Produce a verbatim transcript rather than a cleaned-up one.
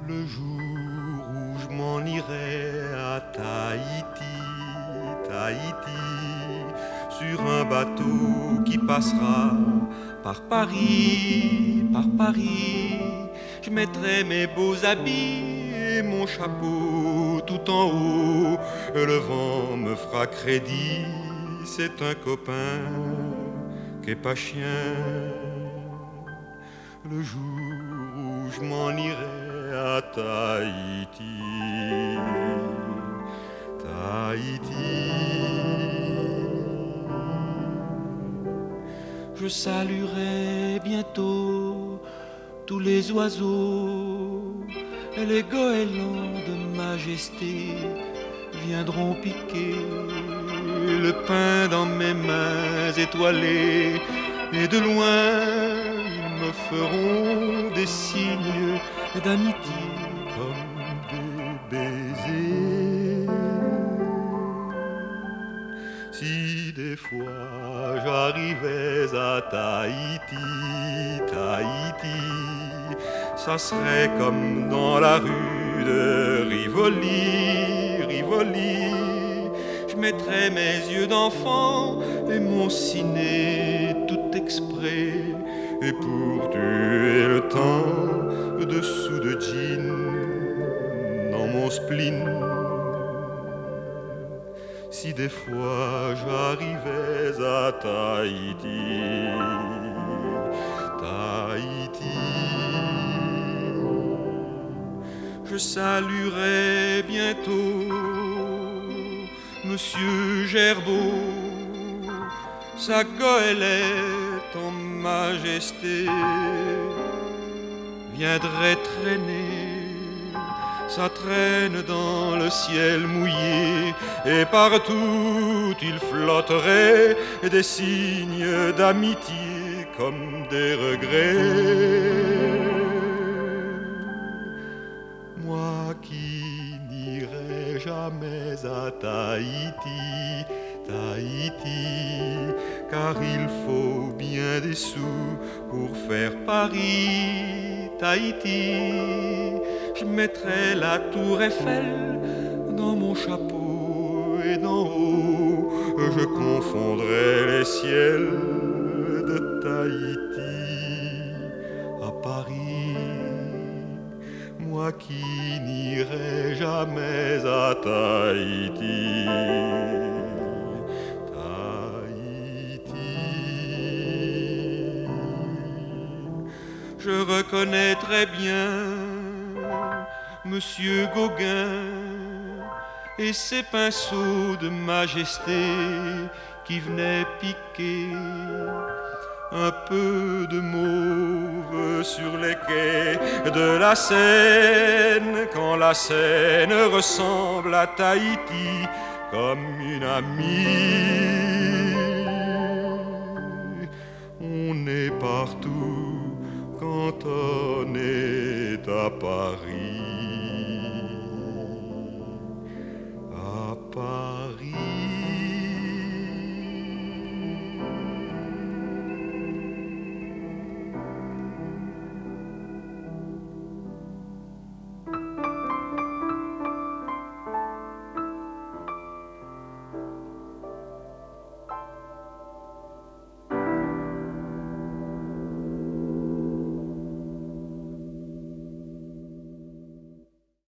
Le jour où je m'en irai à Tahiti, Tahiti, sur un bateau qui passera par Paris, par Paris, je mettrai mes beaux habits et mon chapeau tout en haut. Le vent me fera crédit, c'est un copain qui est pas chien. Le jour où je m'en irai à Tahiti, Tahiti, je saluerai bientôt tous les oiseaux et les goélands de majesté viendront piquer le pain dans mes mains étoilées, et de loin ils me feront des signes d'amitié comme des baisers. Si des fois j'arrivais à Tahiti, Tahiti, ça serait comme dans la rue de Rivoli, Rivoli. Je mettrais mes yeux d'enfant et mon ciné tout exprès, et pour tuer le temps, dessous de jean, dans mon spleen. Si des fois j'arrivais à Tahiti, Tahiti, je saluerai bientôt Monsieur Gerbeau, sa goélette en majesté viendrait traîner. Ça traîne dans le ciel mouillé, et partout il flotterait des signes d'amitié comme des regrets. Moi qui n'irai jamais à Tahiti, Tahiti, car il faut bien des sous pour faire Paris, Tahiti. Je mettrai la tour Eiffel dans mon chapeau, et d'en haut je confondrai les ciels de Tahiti à Paris. Moi qui n'irai jamais à Tahiti, Tahiti, je reconnaîtrai bien Monsieur Gauguin et ses pinceaux de majesté qui venaient piquer un peu de mauve sur les quais de la Seine, quand la Seine ressemble à Tahiti comme une amie. On est partout quand on est à Paris.